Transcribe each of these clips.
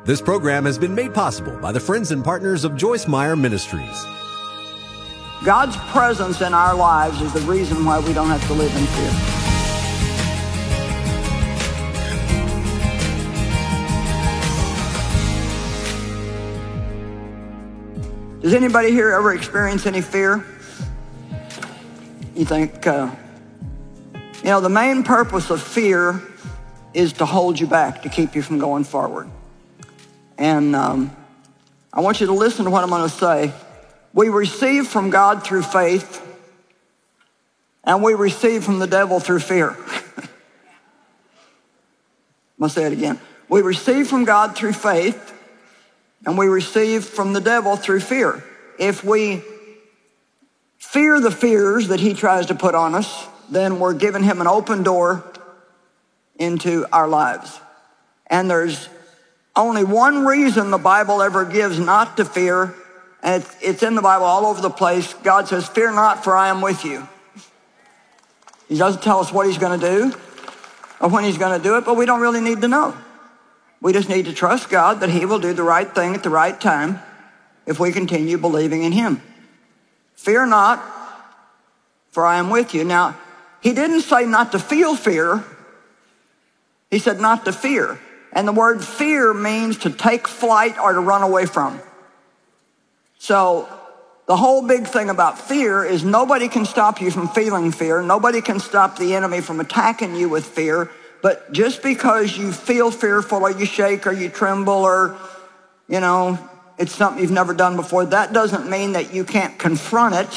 This program has been made possible by the friends and partners of Joyce Meyer Ministries. God's presence in our lives is the reason why we don't have to live in fear. Does anybody here ever experience any fear? You think, the main purpose of fear is to hold you back, to keep you from going forward. And I want you to listen to what I'm going to say. We receive from God through faith, and we receive from the devil through fear. I'm going to say it again. We receive from God through faith, and we receive from the devil through fear. If we fear the fears that he tries to put on us, then we're giving him an open door into our lives. And there's only one reason the Bible ever gives not to fear, and it's in the Bible all over the place. God says, "Fear not, for I am with you." He doesn't tell us what he's going to do or when he's going to do it, but we don't really need to know. We just need to trust God that he will do the right thing at the right time if we continue believing in him. Fear not, for I am with you. Now, he didn't say not to feel fear. He said not to fear. And the word fear means to take flight or to run away from. So the whole big thing about fear is nobody can stop you from feeling fear. Nobody can stop the enemy from attacking you with fear. But just because you feel fearful or you shake or you tremble or, it's something you've never done before, that doesn't mean that you can't confront it.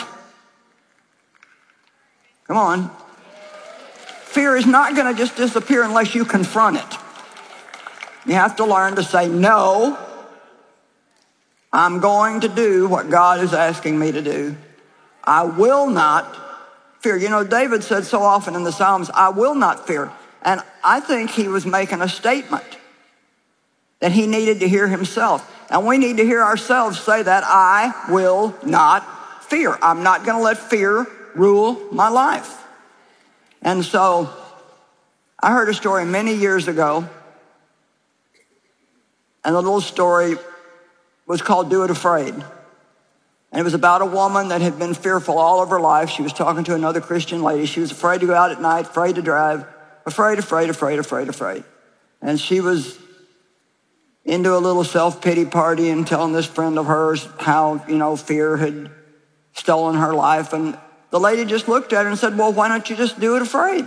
Come on. Fear is not going to just disappear unless you confront it. You have to learn to say, no, I'm going to do what God is asking me to do. I will not fear. David said so often in the Psalms, I will not fear. And I think he was making a statement that he needed to hear himself. And we need to hear ourselves say that, I will not fear. I'm not going to let fear rule my life. And so I heard a story many years ago, and the little story was called Do It Afraid. And it was about a woman that had been fearful all of her life. She was talking to another Christian lady. She was afraid to go out at night, afraid to drive, afraid. And she was into a little self-pity party and telling this friend of hers how, fear had stolen her life. And the lady just looked at her and said, well, why don't you just do it afraid?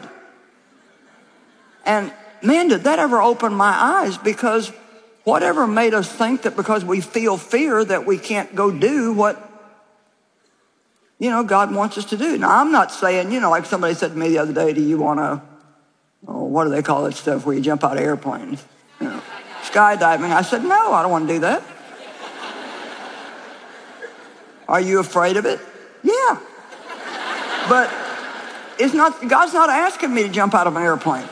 And man, did that ever open my eyes, because whatever made us think that because we feel fear that we can't go do what, God wants us to do. Now, I'm not saying, like somebody said to me the other day, do you want to, what do they call that stuff where you jump out of airplanes? Skydiving. I said, no, I don't want to do that. Are you afraid of it? Yeah. But God's not asking me to jump out of an airplane.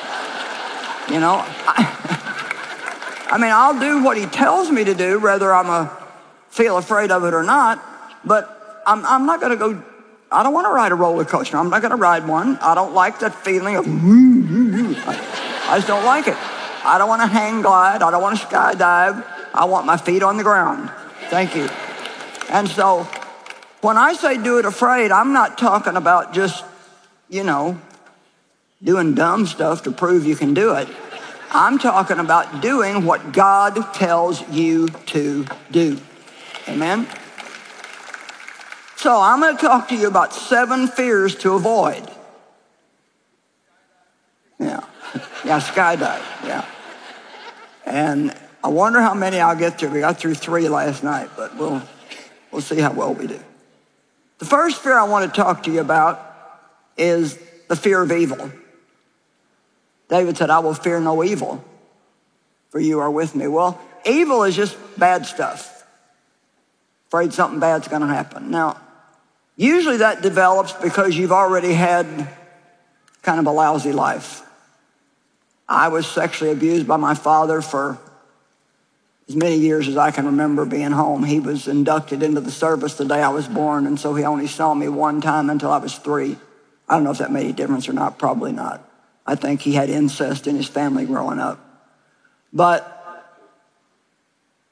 I'll do what he tells me to do, whether I'm feel afraid of it or not, but I'm not going to go, I don't want to ride a roller coaster. I'm not going to ride one. I don't like that feeling of, I just don't like it. I don't want to hang glide. I don't want to skydive. I want my feet on the ground. Thank you. And so when I say do it afraid, I'm not talking about just, doing dumb stuff to prove you can do it. I'm talking about doing what God tells you to do. Amen? So I'm going to talk to you about 7 fears to avoid. Yeah, skydive, yeah. And I wonder how many I'll get through. We got through 3 last night, but we'll see how well we do. The first fear I want to talk to you about is the fear of evil. David said, I will fear no evil, for you are with me. Well, evil is just bad stuff. Afraid something bad's going to happen. Now, usually that develops because you've already had kind of a lousy life. I was sexually abused by my father for as many years as I can remember being home. He was inducted into the service the day I was born, and so he only saw me one time until I was 3. I don't know if that made any difference or not, probably not. I think he had incest in his family growing up. But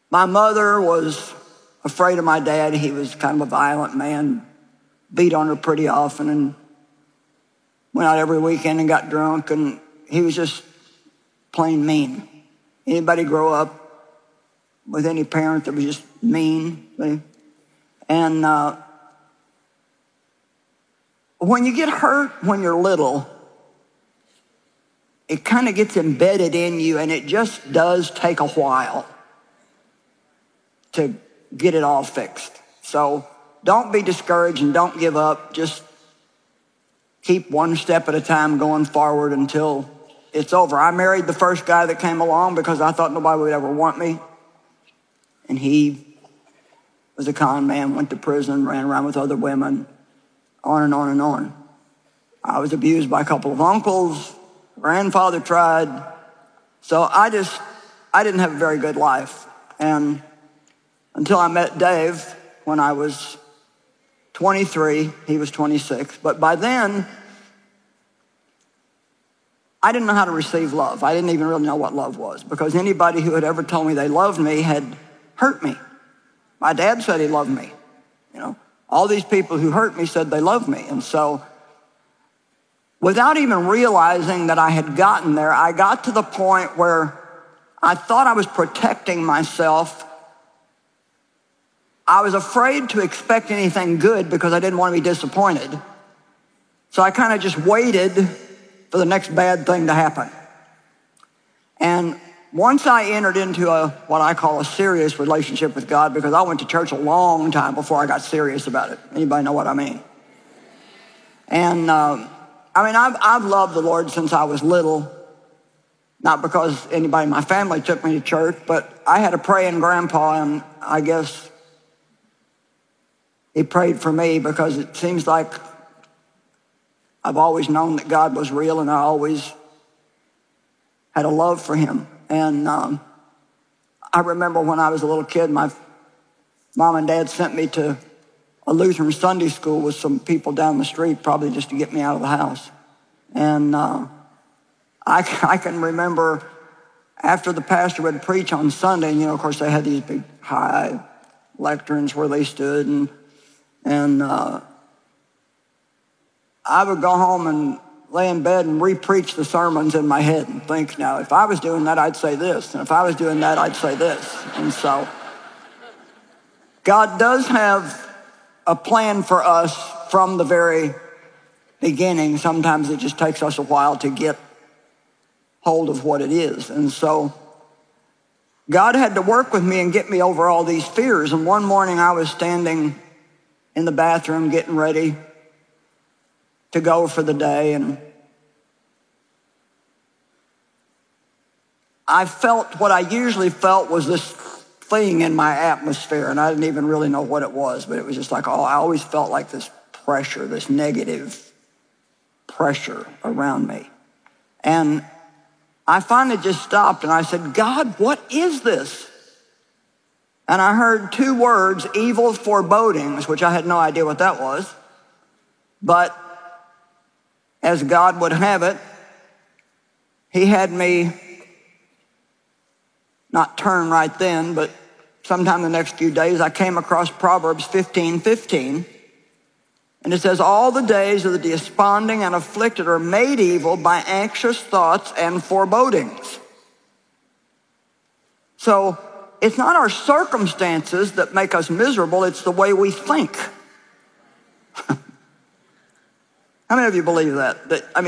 My mother was afraid of my dad. He was kind of a violent man, beat on her pretty often, and went out every weekend and got drunk, and he was just plain mean. Anybody grow up with any parent that was just mean? And when you get hurt when you're little, it kind of gets embedded in you, and it just does take a while to get it all fixed. So don't be discouraged and don't give up. Just keep one step at a time going forward until it's over. I married the first guy that came along because I thought nobody would ever want me. And he was a con man, went to prison, ran around with other women, on and on and on. I was abused by a couple of uncles. Grandfather tried. So I didn't have a very good life. And until I met Dave when I was 23, he was 26. But by then, I didn't know how to receive love. I didn't even really know what love was, because anybody who had ever told me they loved me had hurt me. My dad said he loved me. All these people who hurt me said they loved me. And so without even realizing that I had gotten there, I got to the point where I thought I was protecting myself. I was afraid to expect anything good because I didn't want to be disappointed. So I kind of just waited for the next bad thing to happen. And once I entered into what I call a serious relationship with God, because I went to church a long time before I got serious about it. Anybody know what I mean? And I've loved the Lord since I was little, not because anybody in my family took me to church, but I had a praying grandpa, and I guess he prayed for me because it seems like I've always known that God was real, and I always had a love for him. And I remember when I was a little kid, my mom and dad sent me to a Lutheran Sunday school with some people down the street, probably just to get me out of the house. And I can remember after the pastor would preach on Sunday, and of course they had these big high lecterns where they stood, and I would go home and lay in bed and re-preach the sermons in my head and think, now, if I was doing that, I'd say this. And if I was doing that, I'd say this. And so God does have a plan for us from the very beginning. Sometimes it just takes us a while to get hold of what it is. And so God had to work with me and get me over all these fears. And one morning I was standing in the bathroom getting ready to go for the day, and I felt what I usually felt was this thing in my atmosphere, and I didn't even really know what it was, but it was just like, I always felt like this pressure, this negative pressure around me. And I finally just stopped and I said, God, what is this? And I heard two words, evil forebodings, which I had no idea what that was. But as God would have it, he had me not turn right then, but sometime the next few days, I came across Proverbs 15:15. And it says, all the days of the desponding and afflicted are made evil by anxious thoughts and forebodings. So it's not our circumstances that make us miserable, it's the way we think. How many of you believe that?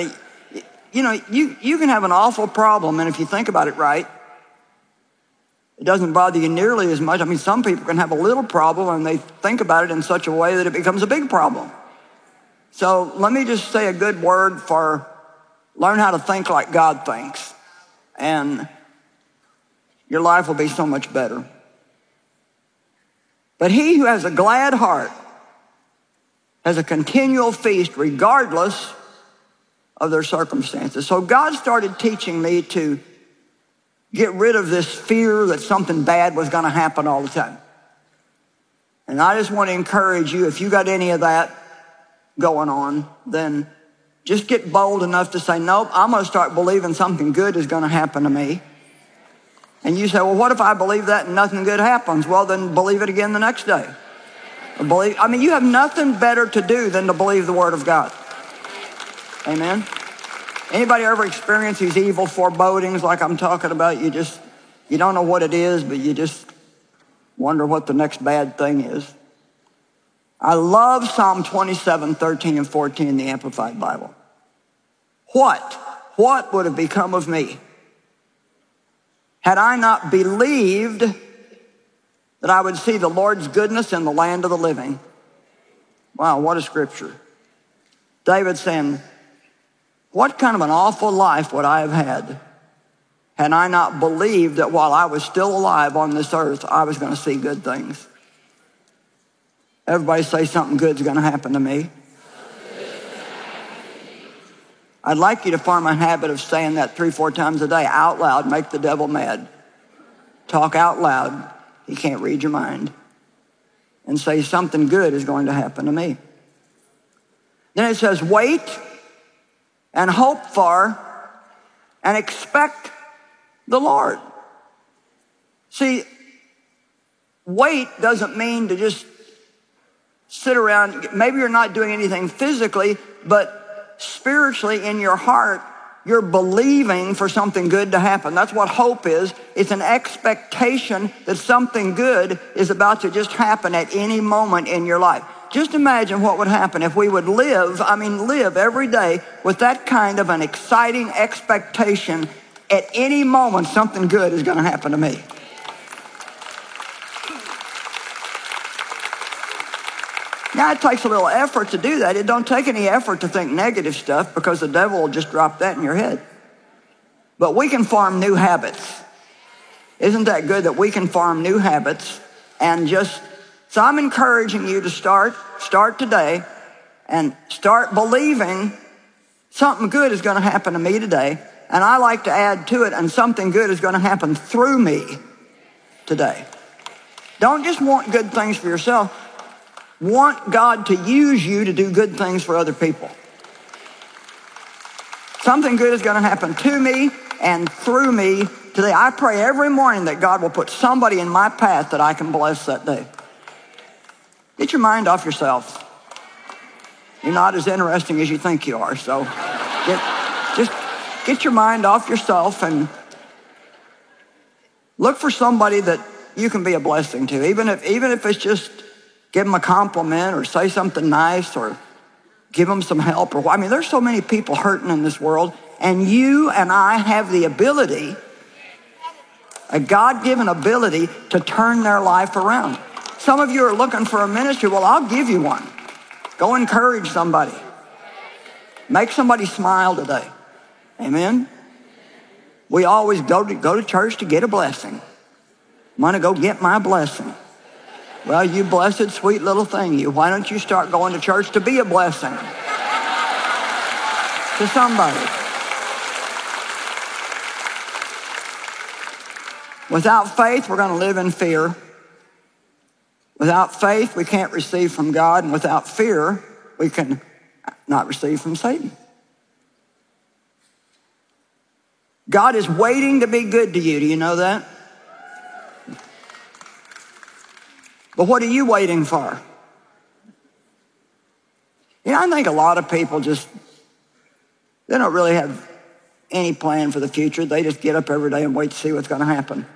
You can have an awful problem, and if you think about it right, it doesn't bother you nearly as much. Some people can have a little problem and they think about it in such a way that it becomes a big problem. So let me just say a good word for learn how to think like God thinks, and your life will be so much better. But he who has a glad heart has a continual feast regardless of their circumstances. So God started teaching me to get rid of this fear that something bad was going to happen all the time. And I just want to encourage you, if you got any of that going on, then just get bold enough to say, nope, I'm going to start believing something good is going to happen to me. And you say, well, what if I believe that and nothing good happens? Well, then believe it again the next day. You have nothing better to do than to believe the Word of God. Amen? Anybody ever experience these evil forebodings like I'm talking about? You don't know what it is, but you just wonder what the next bad thing is. I love Psalm 27, 13, and 14 in the Amplified Bible. What would have become of me had I not believed that I would see the Lord's goodness in the land of the living? Wow, what a scripture. David saying, what kind of an awful life would I have had I not believed that while I was still alive on this earth, I was going to see good things? Everybody say something good's going to happen to me. I'd like you to form a habit of saying that 3-4 times a day out loud. Make the devil mad. Talk out loud. He can't read your mind. And say something good is going to happen to me. Then it says wait and hope for and expect the Lord. See, wait doesn't mean to just sit around. Maybe you're not doing anything physically, but spiritually in your heart, you're believing for something good to happen. That's what hope is. It's an expectation that something good is about to just happen at any moment in your life. Just imagine what would happen if we would live every day with that kind of an exciting expectation. At any moment, something good is going to happen to me. Now, it takes a little effort to do that. It don't take any effort to think negative stuff because the devil will just drop that in your head. But we can form new habits. Isn't that good that we can form new habits and so I'm encouraging you to start today and start believing something good is going to happen to me today. And I like to add to it, and something good is going to happen through me today. Don't just want good things for yourself. Want God to use you to do good things for other people. Something good is going to happen to me and through me today. I pray every morning that God will put somebody in my path that I can bless that day. Get your mind off yourself. You're not as interesting as you think you are, so just get your mind off yourself and look for somebody that you can be a blessing to, even if it's just give them a compliment or say something nice or give them some help. There's so many people hurting in this world, and you and I have the ability, a God-given ability, to turn their life around. Some of you are looking for a ministry. Well, I'll give you one. Go encourage somebody. Make somebody smile today. Amen? We always go to church to get a blessing. I'm going to go get my blessing. Well, you blessed, sweet little thing, you. Why don't you start going to church to be a blessing to somebody? Without faith, we're going to live in fear. Without faith, we can't receive from God. And without fear, we can not receive from Satan. God is waiting to be good to you. Do you know that? But what are you waiting for? I think a lot of people they don't really have any plan for the future. They just get up every day and wait to see what's going to happen.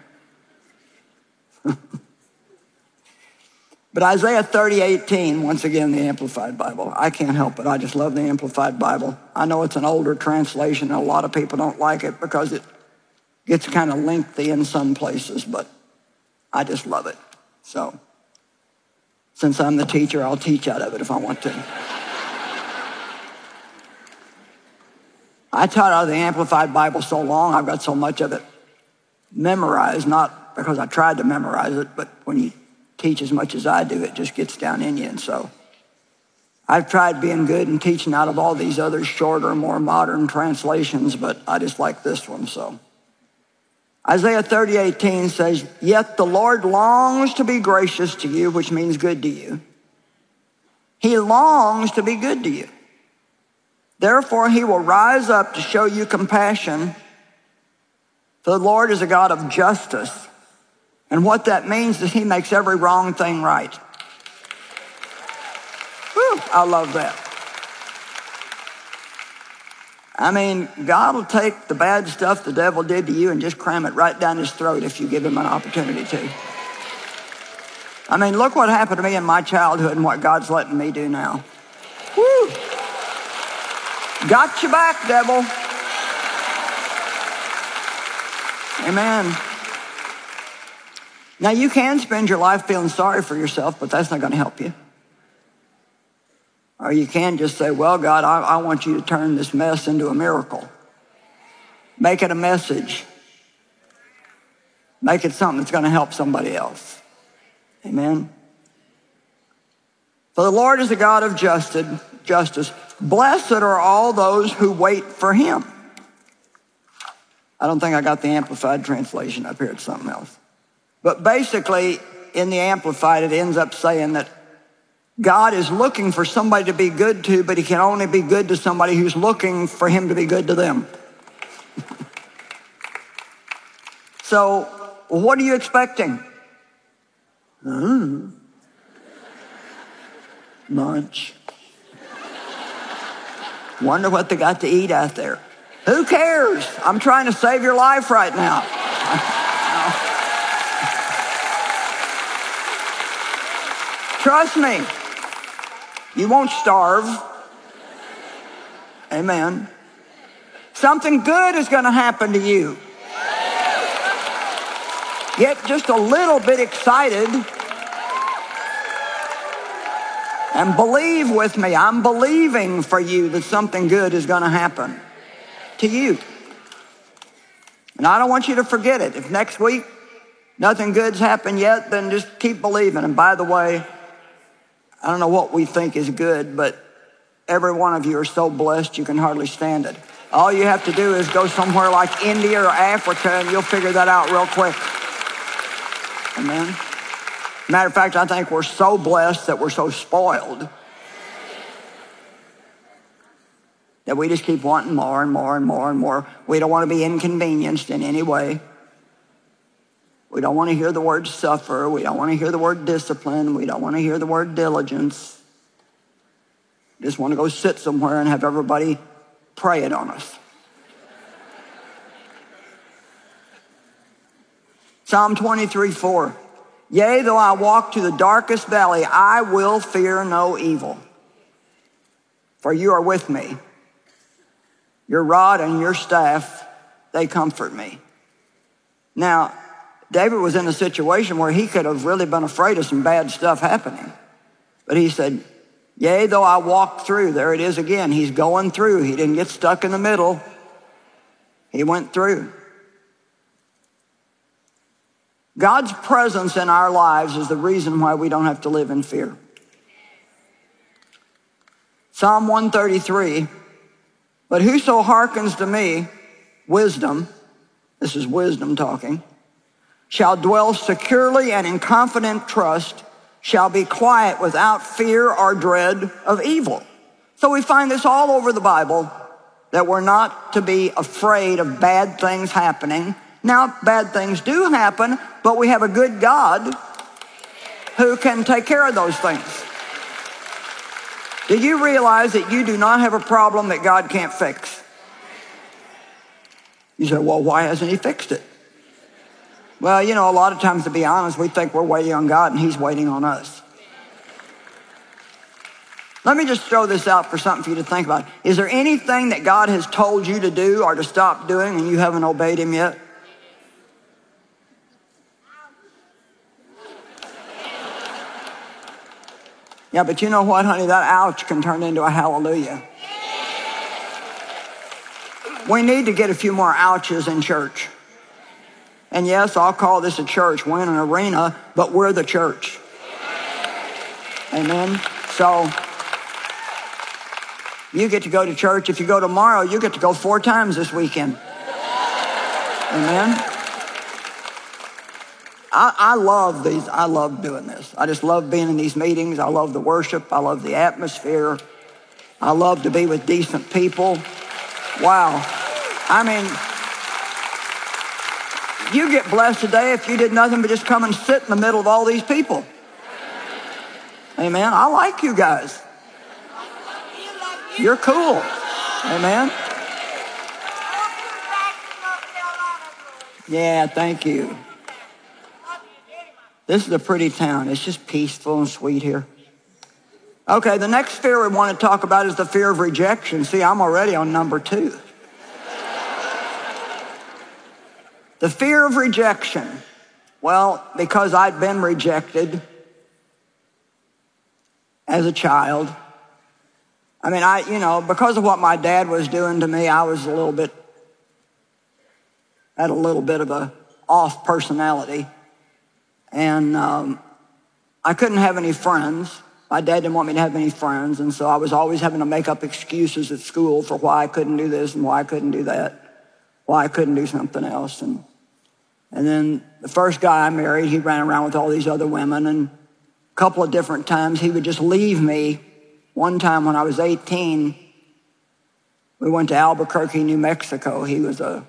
But Isaiah 30:18, once again, the Amplified Bible. I can't help it. I just love the Amplified Bible. I know it's an older translation, and a lot of people don't like it because it gets kind of lengthy in some places, but I just love it. So, since I'm the teacher, I'll teach out of it if I want to. I taught out of the Amplified Bible so long, I've got so much of it memorized, not because I tried to memorize it, but when you teach as much as I do, it just gets down in you. And so I've tried being good and teaching out of all these other shorter, more modern translations, but I just like this one. So Isaiah 30:18 says, "Yet the Lord longs to be gracious to you," which means good to you. He longs to be good to you. "Therefore he will rise up to show you compassion For the Lord is a God of justice. And what that means is he makes every wrong thing right. Whew, I love that. I mean, God will take the bad stuff the devil did to you and just cram it right down his throat if you give him an opportunity to. I mean, look what happened to me in my childhood and what God's letting me do now. Woo! Got your back, devil. Amen. Now, you can spend your life feeling sorry for yourself, but that's not going to help you. Or you can just say, well, God, I want you to turn this mess into a miracle. Make it a message. Make it something that's going to help somebody else. Amen. For the Lord is a God of justice. Blessed are all those who wait for him. I don't think I got the Amplified translation up here. It's something else. But basically, in the Amplified, it ends up saying that God is looking for somebody to be good to, but he can only be good to somebody who's looking for him to be good to them. So, what are you expecting? Lunch. Wonder what they got to eat out there. Who cares? I'm trying to save your life right now. Trust me, you won't starve. Amen. Something good is going to happen to you. Get just a little bit excited and believe with me. I'm believing for you that something good is going to happen to you. And I don't want you to forget it. If next week nothing good's happened yet, then just keep believing. And by the way, I don't know what we think is good, but every one of you are so blessed you can hardly stand it. All you have to do is go somewhere like India or Africa and you'll figure that out real quick. Amen. Matter of fact, I think we're so blessed that we're so spoiled that we just keep wanting more and more and more and more. We don't want to be inconvenienced in any way. We don't want to hear the word suffer. We don't want to hear the word discipline. We don't want to hear the word diligence. We just want to go sit somewhere and have everybody pray it on us. Psalm 23:4. Yea, though I walk through the darkest valley, I will fear no evil. For you are with me. Your rod and your staff, they comfort me. Now, David was in a situation where he could have really been afraid of some bad stuff happening. But he said, yea, though I walk through. There it is again. He's going through. He didn't get stuck in the middle. He went through. God's presence in our lives is the reason why we don't have to live in fear. Psalm 133, but whoso hearkens to me, wisdom, this is wisdom talking, shall dwell securely and in confident trust, shall be quiet without fear or dread of evil. So we find this all over the Bible, that we're not to be afraid of bad things happening. Now, bad things do happen, but we have a good God who can take care of those things. Do you realize that you do not have a problem that God can't fix? You say, well, why hasn't he fixed it? Well, you know, a lot of times, to be honest, we think we're waiting on God and he's waiting on us. Let me just throw this out for something for you to think about. Is there anything that God has told you to do or to stop doing and you haven't obeyed him yet? Yeah, but you know what, honey? That ouch can turn into a hallelujah. We need to get a few more ouches in church. And yes, I'll call this a church. We're in an arena, but we're the church. Amen. So you get to go to church. If you go tomorrow, you get to go 4 times this weekend. Amen. I love these. I love doing this. I just love being in these meetings. I love the worship. I love the atmosphere. I love to be with decent people. Wow. I mean, You get blessed today if you did nothing but just come and sit in the middle of all these people. Amen. I like you guys. You're cool. Amen. Yeah, thank you. This is a pretty town. It's just peaceful and sweet here. Okay, the next fear we want to talk about is the fear of rejection. See, I'm already on number 2. The fear of rejection. Well, because I'd been rejected as a child. I mean, because of what my dad was doing to me, I was had a little bit of a off personality. And I couldn't have any friends. My dad didn't want me to have any friends. And so I was always having to make up excuses at school for why I couldn't do this and why I couldn't do that, why I couldn't do something else. And then the first guy I married, he ran around with all these other women. And a couple of different times he would just leave me. One time when I was 18, we went to Albuquerque, New Mexico. He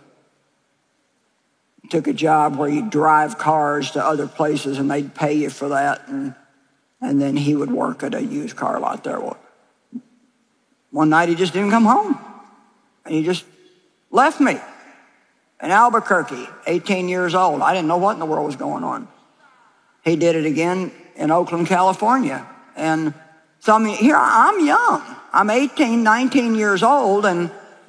took a job where you'd drive cars to other places and they'd pay you for that. And then he would work at a used car lot there. One night he just didn't come home. And he just left me in Albuquerque, 18 years old. I didn't know what in the world was going on. He did it again in Oakland, California. And so, I mean, here I'm young. I'm 18, 19 years old and,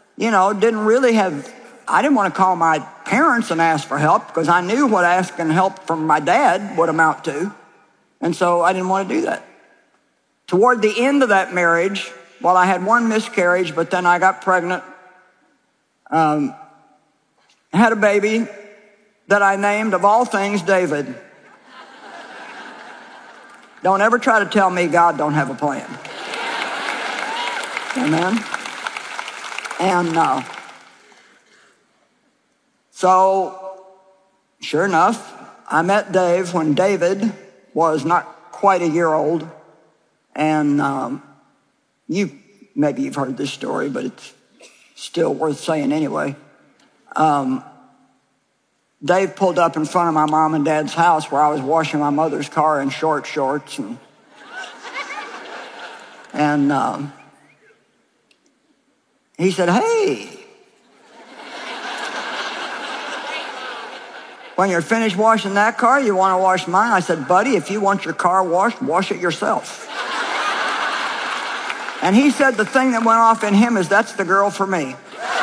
I didn't want to call my parents and ask for help because I knew what asking help from my dad would amount to. And so I didn't want to do that. Toward the end of that marriage, well, I had one miscarriage, but then I got pregnant, had a baby that I named, of all things, David. Don't ever try to tell me God don't have a plan. Amen. And so, sure enough, I met Dave when David was not quite a year old. And maybe you've heard this story, but it's still worth saying anyway. Dave pulled up in front of my mom and dad's house where I was washing my mother's car in short shorts. And he said, "Hey, when you're finished washing that car, you want to wash mine?" I said, "Buddy, if you want your car washed, wash it yourself." And he said the thing that went off in him is, "That's the girl for me."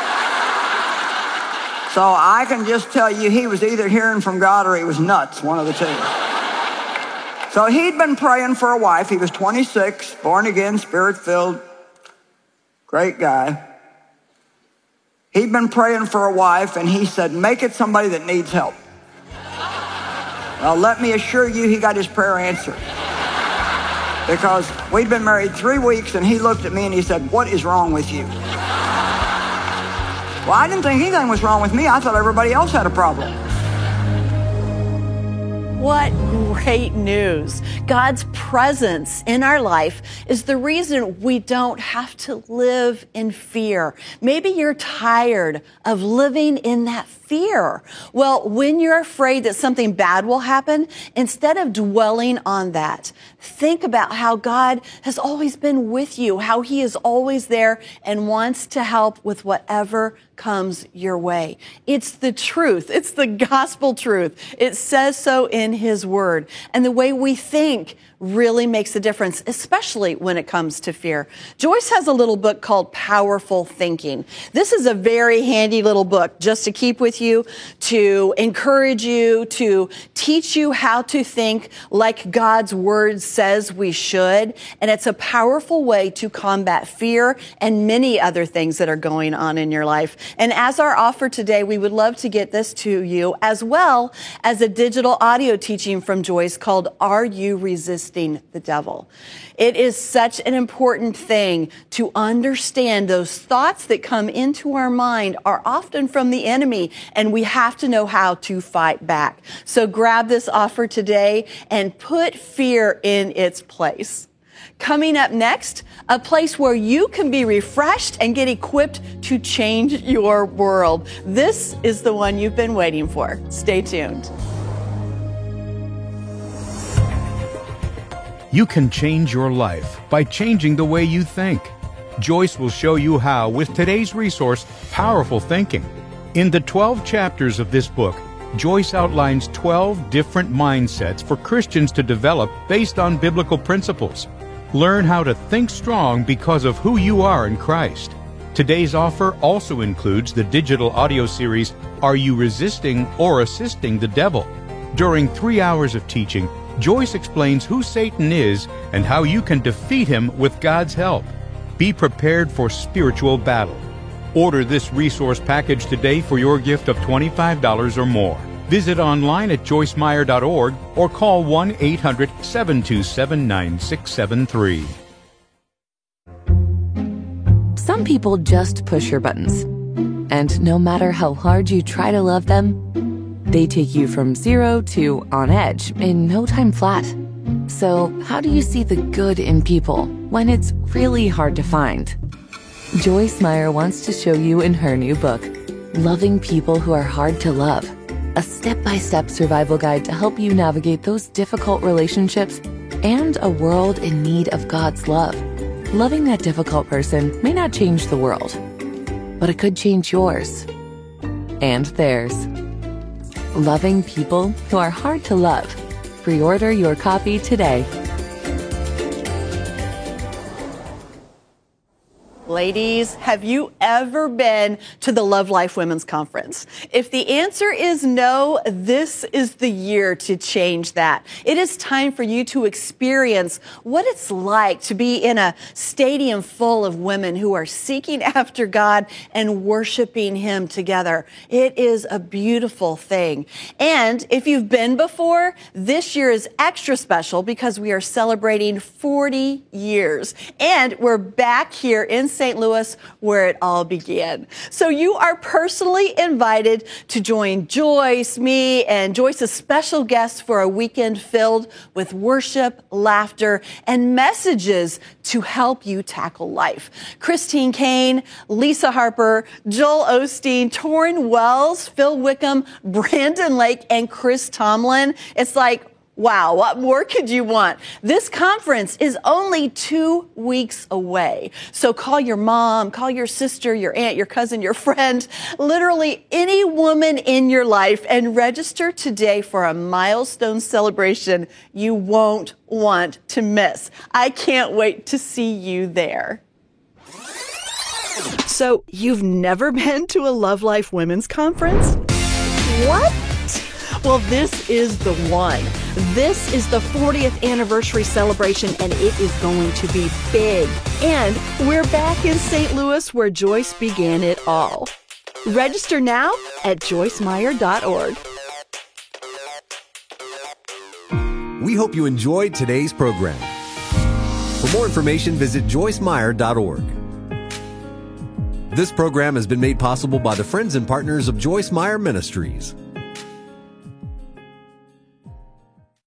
So I can just tell you he was either hearing from God or he was nuts, one of the two. So he'd been praying for a wife. He was 26, born again, spirit-filled, great guy. He'd been praying for a wife, and he said, "Make it somebody that needs help." Well, let me assure you, he got his prayer answered. Because we'd been married 3 weeks, and he looked at me and he said, "What is wrong with you?" Well, I didn't think anything was wrong with me. I thought everybody else had a problem. What great news. God's presence in our life is the reason we don't have to live in fear. Maybe you're tired of living in that fear. Well, when you're afraid that something bad will happen, instead of dwelling on that, think about how God has always been with you, how he is always there and wants to help with whatever comes your way. It's the truth. It's the gospel truth. It says so in his word. And the way we think really makes a difference, especially when it comes to fear. Joyce has a little book called Powerful Thinking. This is a very handy little book just to keep with you, to encourage you, to teach you how to think like God's word says we should. And it's a powerful way to combat fear and many other things that are going on in your life. And as our offer today, we would love to get this to you, as well as a digital audio teaching from Joyce called Are You Resisting the Devil? It is such an important thing to understand those thoughts that come into our mind are often from the enemy, and we have to know how to fight back. So grab this offer today and put fear in its place. Coming up next, a place where you can be refreshed and get equipped to change your world. This is the one you've been waiting for. Stay tuned. You can change your life by changing the way you think. Joyce will show you how with today's resource, Powerful Thinking. In the 12 chapters of this book, Joyce outlines 12 different mindsets for Christians to develop based on biblical principles. Learn how to think strong because of who you are in Christ. Today's offer also includes the digital audio series, Are You Resisting or Assisting the Devil? During 3 hours of teaching, Joyce explains who Satan is and how you can defeat him with God's help. Be prepared for spiritual battle. Order this resource package today for your gift of $25 or more. Visit online at joycemeyer.org or call 1-800-727-9673. Some people just push your buttons. And no matter how hard you try to love them, they take you from 0 to on edge in no time flat. So how do you see the good in people when it's really hard to find? Joyce Meyer wants to show you in her new book, Loving People Who Are Hard to Love, a step-by-step survival guide to help you navigate those difficult relationships and a world in need of God's love. Loving that difficult person may not change the world, but it could change yours and theirs. Loving People Who Are Hard to Love. Pre-order your copy today. Ladies, have you ever been to the Love Life Women's Conference? If the answer is no, this is the year to change that. It is time for you to experience what it's like to be in a stadium full of women who are seeking after God and worshiping Him together. It is a beautiful thing. And if you've been before, this year is extra special because we are celebrating 40 years. And we're back here in St. Louis, where it all began. So you are personally invited to join Joyce, me, and Joyce's special guests for a weekend filled with worship, laughter, and messages to help you tackle life. Christine Kane, Lisa Harper, Joel Osteen, Torrin Wells, Phil Wickham, Brandon Lake, and Chris Tomlin. It's like, wow, what more could you want? This conference is only 2 weeks away. So call your mom, call your sister, your aunt, your cousin, your friend, literally any woman in your life, and register today for a milestone celebration you won't want to miss. I can't wait to see you there. So you've never been to a Love Life Women's Conference? What? Well, this is the one. This is the 40th anniversary celebration, and it is going to be big. And we're back in St. Louis, where Joyce began it all. Register now at joycemeyer.org. We hope you enjoyed today's program. For more information, visit joycemeyer.org. This program has been made possible by the friends and partners of Joyce Meyer Ministries.